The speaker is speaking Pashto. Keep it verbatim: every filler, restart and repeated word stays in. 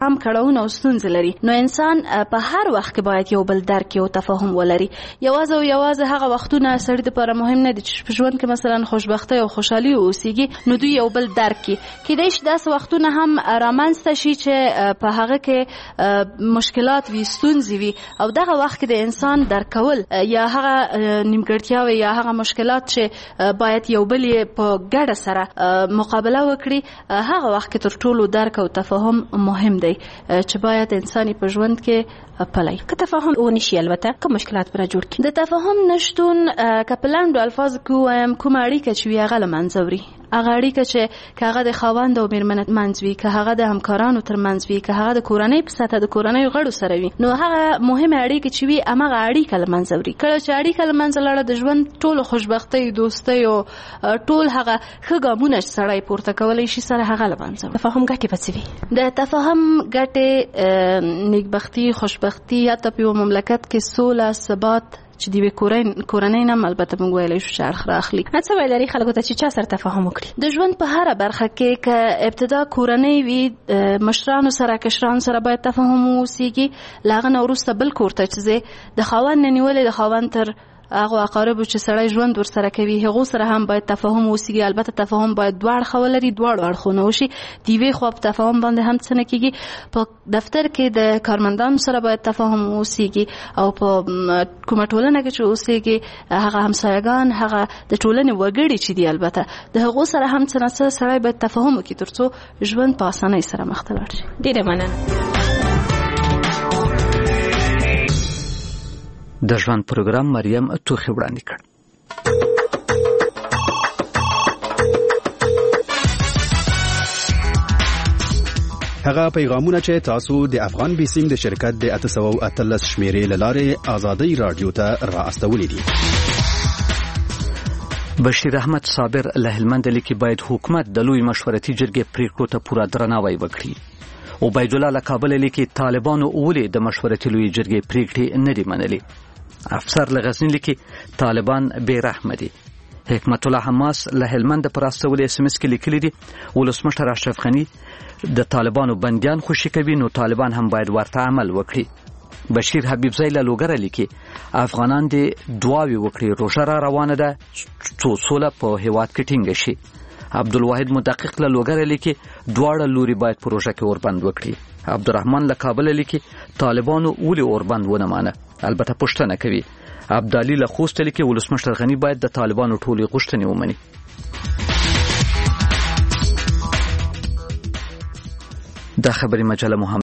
کم کړهونه او ستونزې لري. نو انسان په هر وخت کې باید یو بل درک او تفاهم ولري. یوازې او یوازې هغه وختونه سړي لپاره مهم نه دي چې په ژوند کې مثلا خوشبختی او خوشحالي اوسېږي نو دوی یو بل درک کړي. کیدای شي داسې وختونه هم رامنځته شي چې په هغه کې مشکلات وي، ستونزې وي، او دغه وخت کې د انسان درک کول یا هغه نیمګړتیاوې یا هغه مشکلات چې باید یو بل یې په ګډه سره مقابله وکړي، هغه وخت کې تر ټولو درک او تفاهم مهم دی چې باید انسان په ژوند کې پلی. که تفاهم ونشي البته کوم مشکلات پر جوړ کړي. د تفاهم نشتون که په لنډو الفاظو کې ووایم کومه اړیکه چې وي هغه له منځه وړي. هغه اړیکه چې که هغه د خاوند او مېرمن منځ وي، که هغه د همکارانو تر منځ وي، که هغه د کورنۍ په سطحه د کورنۍ غړو سره وي، نو هغه مهمه اړیکه چې وي همغه اړیکه له منځه وړي. کله چې اړیکه له منځه لاړه د ژوند ټولو خوشبختۍ، دوستۍ او ټول هغه ښه ګامونه چې سړی پورته کولی شي سره هغه له منځه وړي. تفاهم ګټې به څه وي؟ د تفاهم ګټې نیکبختي، خوشبختي، حتی په یو مملکت کې سوله، ثبات چې دی به کورنۍ نه البته موږ ویلی شو چې اړخ راخلي. څه ویل لري خلکو ته چې چا سره تفاهم وکړي؟ د ژوند په هره برخه کې که ابتدا کورنۍ وي، مشرانو سره کشرانو سره باید تفاهم اوسېږي. له هغه نه وروسته بل کور ته چې ځې د خاوند نه نیولې د خاوند تر هغه اقاربو چې سړی ژوند ورسره کوي هغو سره هم باید تفاهم اوسېږي. البته تفاهم باید دوه اړخه ولري، دواړو اړخونه وشي. د یوې خوا په تفاهم باندې هم څه نه کېږي. په دفتر کې د کارمندانو سره باید تفاهم اوسېږي او په کومه ټولنه کې چې اوسېږي هغه همسایګان، هغه د ټولنې وګړي چې دي البته د هغو سره هم څه نه څه سړی باید تفاهم وکړي تر څو ژوند په اسانۍ سره مخ ته لاړ شي. ډېره مننه. د ژوند پروګرام مریم توخی وړاندې کړ. هغه پیغامونه چې تاسو د افغان بیسیم د شرکت د اته سوه او اتلس شمیرې له لارې آزادۍ رادیو ته را استولې دي. بشیر احمد صابر له هلمند لیکي باید حکومت د لوی مشورتي جرګې پریکړو ته پوره درناوی وکړي. عبید الله له کابل لیکي طالبانو ولې د مشورتي لوی جرګې پریکړې نه دي منلي. افسر له غزنی لیکي طالبان بے رحم دي. حکمت الله حماس له هلمند پر استولې اس ام اس کې لیکلي دي ولسمشر اشرف غنی د طالبانو بنديان خوشي کوي نو طالبان هم باید ورته عمل وکړي. بشیر حبیب زئی له لوګر لیکي افغانان دي دعاوي وکړي روزه را روانه ده څو سوله په هیواد کې ټینګ شي. عبدالواحد مدقق له لوګر لیکي دواړه لوري باید پروژه کې اوربند وکړي. عبدالرحمن له کابل لیکي طالبانو ولې اوربند ونه مانه البته پښتنه کوي. عبدالي له خوست لیکي ولسمشر غنی باید د طالبانو ټولې غوښتنې ومني. دا خبري مجله مهم